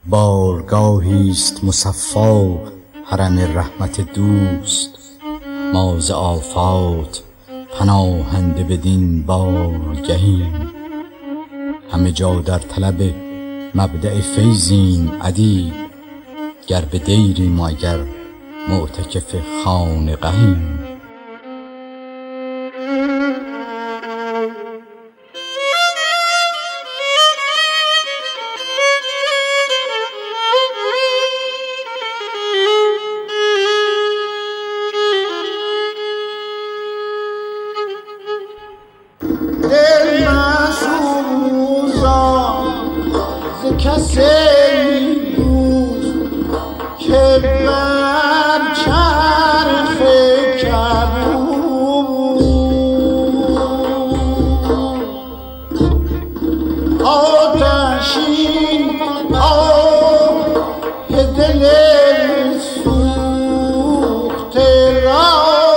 بارگاهی است مصفا حرم رحمت دوست. ما ز آفات پناهنده بدین بارگهیم، همه جا در طلب مبدأ فیضیم ادیب. گر به دیریم و اگر معتکف خانقهیم. دل مسوزان ز کسی دوست که بر چرخ کبود آتشین آه دل سوخته را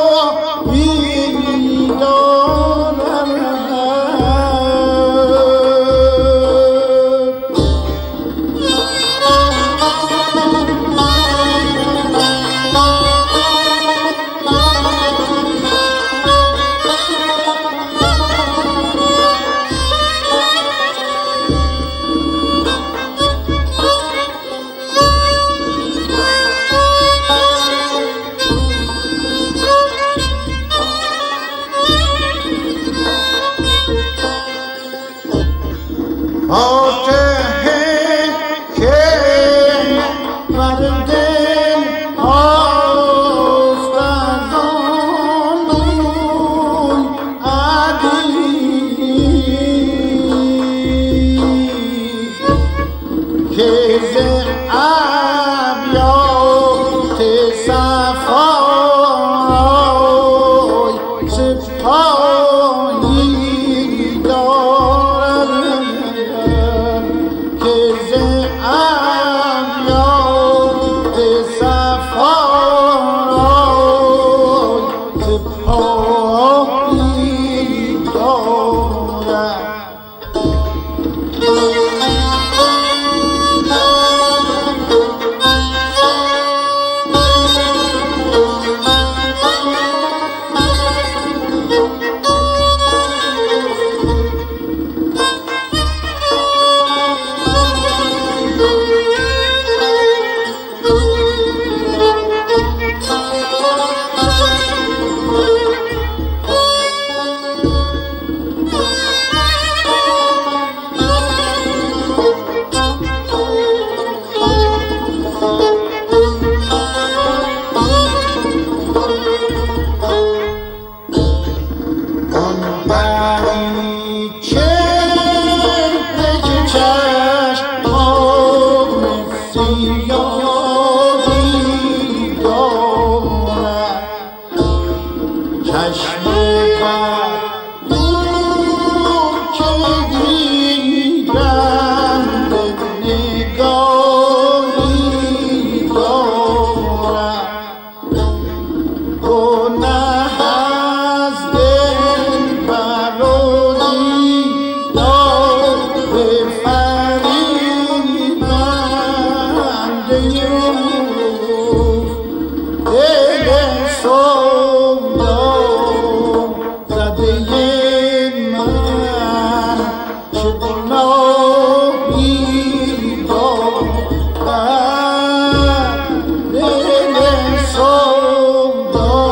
آتش که بر دل آست از آن روی ادیب که ز ابیات صفای سپاهی دارد که ز ابیات صفای سپاهی دارد. چشم بر دور که دیدم به نگاهی دارد گناه از دل برآریدم به فریبنده دل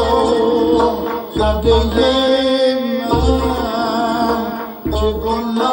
چه گناه